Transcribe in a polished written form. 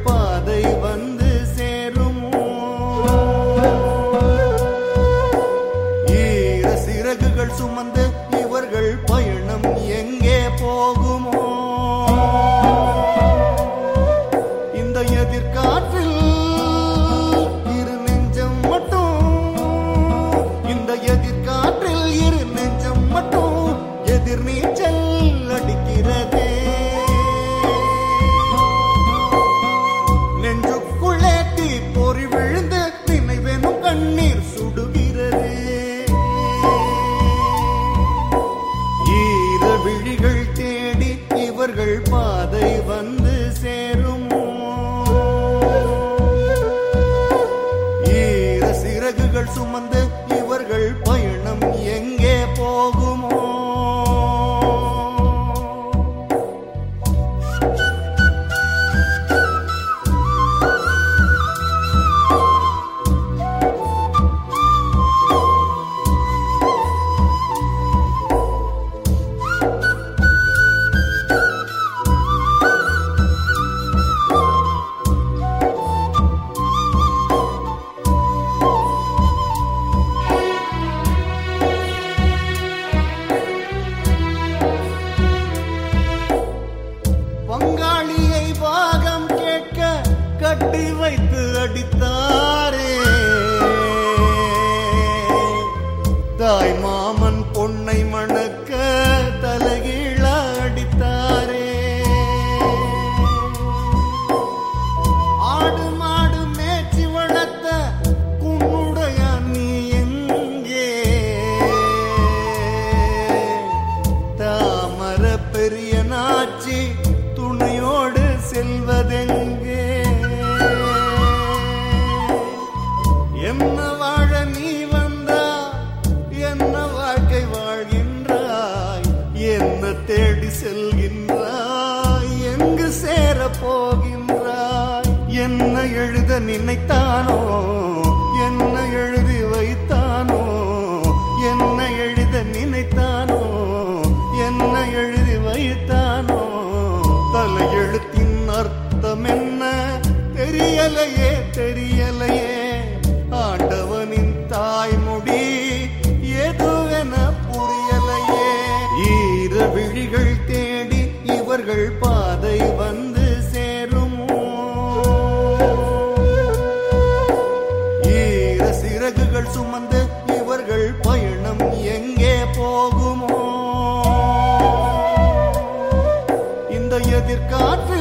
பாதை வந்து சேருமோ? ஈர சிறகுகள் சுமந்து இவர்கள் பயணம் எங்கே போகுமோ? இந்த எதிர்காற்றில் இரு நெஞ்சம் மட்டும், இந்த எதிர்காற்றில் இரு நெஞ்சம் மட்டும் எதிர் நீச்சல் அடிக்கிறதே. நெஞ்சுக்குள்ளே தீ பொறி விழுந்து நினைவெனும் கண்ணீர் சுடுகிறதே. ஈர விழிகள் தேடி இவர்கள் பாதை வந்து சேருமோ? ஈர சிறகுகள் சுமந்து இவர்கள் பயணம் எங்கே போகுமோ? பங்காளியை பாகம் கேட்க கட்டி வைத்து அடித்தாரே. தாய் மாமன் பொன்னை மணக்க தலைகீழ அடித்தாரே. ஆடு மாடு மேய்ச்சி வளர்த்த உன்னுடைய நீ எங்கே? தாமர பெரிய நாச்சி துணையோடு செல்வதெங்கே? என்ன வாழ நீ வந்தா என்ன வாழ்க்கை வாழ்கின்றாய்? என்ன தேடி செல்கின்றாய்? எங்கு சேர போகின்றாய்? என்ன எழுத நினைத்தானோ? என்ன எழுதி வைத்தானோ? என்ன எழுத நினைத்தானோ? என்ன எழுதி வைத்தானோ? தலையெழுத்தின் அர்த்தம் என்ன தெரியலையே, தெரியலையே. ஆண்டவனின் தாய்மொழி எதுவென புரியலையே. ஈர விழிகள் தேடி இவர்கள் பாதை வந்து சேருமோ? ஈர சிறகுகள் சுமந்து இவர்கள் பயணம் எங்கே போகுமோ? இந்த எதிர்காற்று